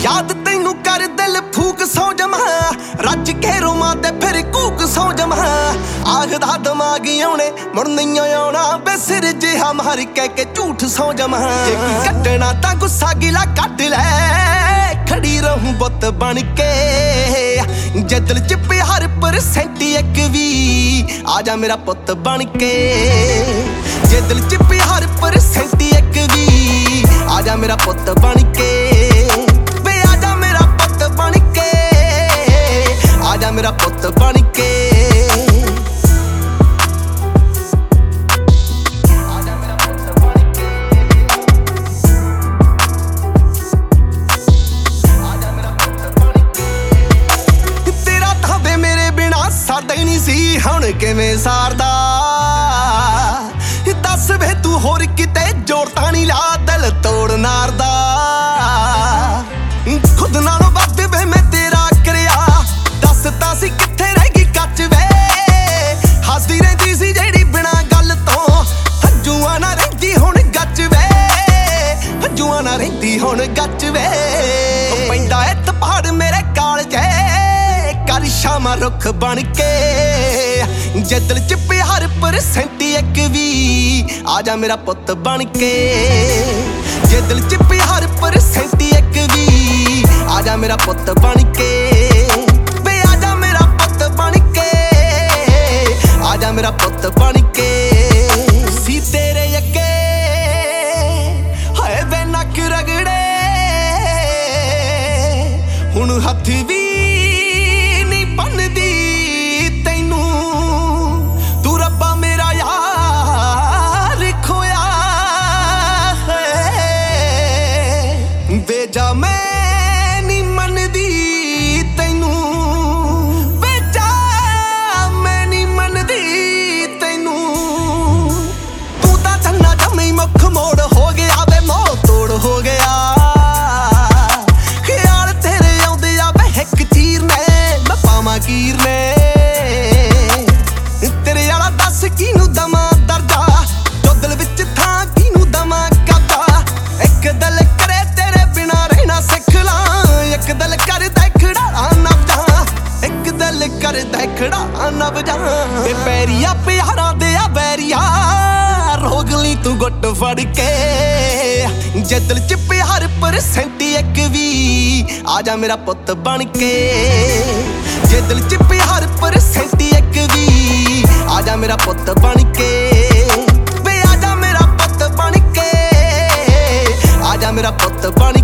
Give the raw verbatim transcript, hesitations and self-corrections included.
याद तैनू कर दिल फूक सौ जमा रज के रोमां ते फिर कूक सौ जमा आखदा दिमाग आने मुड़ नहीं आना बे सिर जिहा मार कह के झूठ सौ जमा कट्टना तां गुस्सा गिला कट लै खड़ी रहूं बुत बन के जे दिल च प्यार परसेंट एक भी आजा मेरा पुत बन के जे दिल च प्यार परसेंट एक भी आजा मेरा पुत बन के वे आजा मेरा पुत बन के आजा मेरा पुत बन के साडा ही नहीं सी हुण किवें सारदा दस वे तू होर किते जोड़ तां नहीं ला दिल तोड़ नारदा खुद नालों वध वे मैं तेरा करया दस तां सी कित्थे रह गई कच वे हसदी रहिंदी सी जेहड़ी बिना गल तों हंजूआं ना रहिंदी हुण गच वे हंजूआं ना रहिंदी हुण गच वे पैंदा ए तपहाड़ मेरे कालजे कर शामा रुख बन के जे दिल च प्यार परसेंट एक भी आजा मेरा पुत बन के जे दिल च प्यार परसेंट एक भी आजा मेरा पुत बन के वे आजा मेरा पुत बन के आजा मेरा पुत बन के सी तेरे अगे हाय वे नक रगड़े हुण हथ भी बनदी तैनू तू रब्बा मेरा यार खोया है बेजा मैं नी मनदी तैनू बेजा मैं नी मनदी तैनू तू तां चन्ना जम्मी मुख मोड़ हो गया वे मोह तोड़ हो गया कीर ने तेरे आला दस किनू दमा दर्जा जो दिल विच थां किनू दमा करदा एक दिल करे तेरे बिना रहना सिख ला एक दिल करदा खड़ा नब जा एक दिल करदा खड़ा नब जा ते पैरिया प्यारा दे आ बैरिया रोग ली तू गुट फड़ के जे दिल च प्यार परसेंट एक भी आजा मेरा पुत बन के जे दिल च प्यार परसेंट एक भी आजा मेरा पुत बन के वे आजा मेरा पुत बन के आजा मेरा पुत बन